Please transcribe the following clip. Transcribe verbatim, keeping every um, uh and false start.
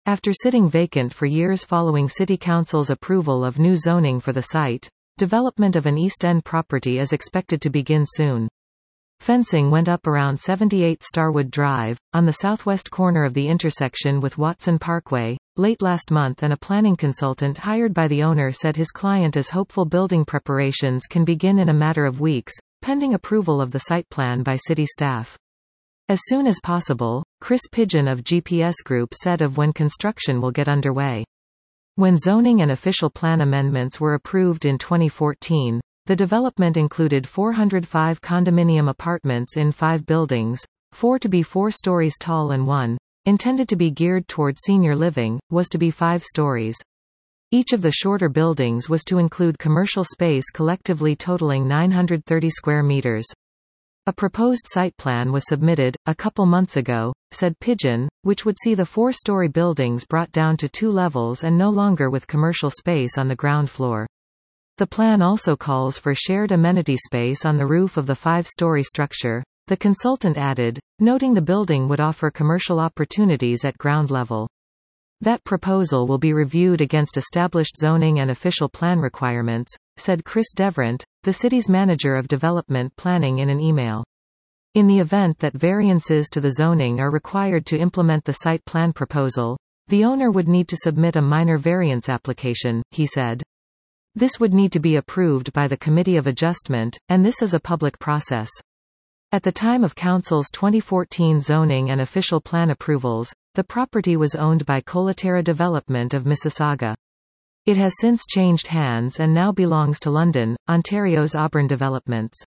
After sitting vacant for years following City Council's approval of new zoning for the site, development of an East End property is expected to begin soon. Fencing went up around seventy-eight Starwood Drive, on the southwest corner of the intersection with Watson Parkway, late last month, and a planning consultant hired by the owner said his client is hopeful building preparations can begin in a matter of weeks, pending approval of the site plan by city staff. As soon as possible, Chris Pigeon of G P S Group said of when construction will get underway. When zoning and official plan amendments were approved in twenty fourteen, the development included four hundred five condominium apartments in five buildings, four to be four stories tall and one, intended to be geared toward senior living, was to be five stories. Each of the shorter buildings was to include commercial space collectively totaling nine hundred thirty square meters. A proposed site plan was submitted, a couple months ago, said Pigeon, which would see the four-story buildings brought down to two levels and no longer with commercial space on the ground floor. The plan also calls for shared amenity space on the roof of the five-story structure, the consultant added, noting the building would offer commercial opportunities at ground level. That proposal will be reviewed against established zoning and official plan requirements, said Chris Devrant, the city's manager of development planning, in an email. In the event that variances to the zoning are required to implement the site plan proposal, the owner would need to submit a minor variance application, he said. This would need to be approved by the Committee of Adjustment, and this is a public process. At the time of Council's twenty fourteen zoning and official plan approvals, the property was owned by Colaterra Development of Mississauga. It has since changed hands and now belongs to London, Ontario's Auburn Developments.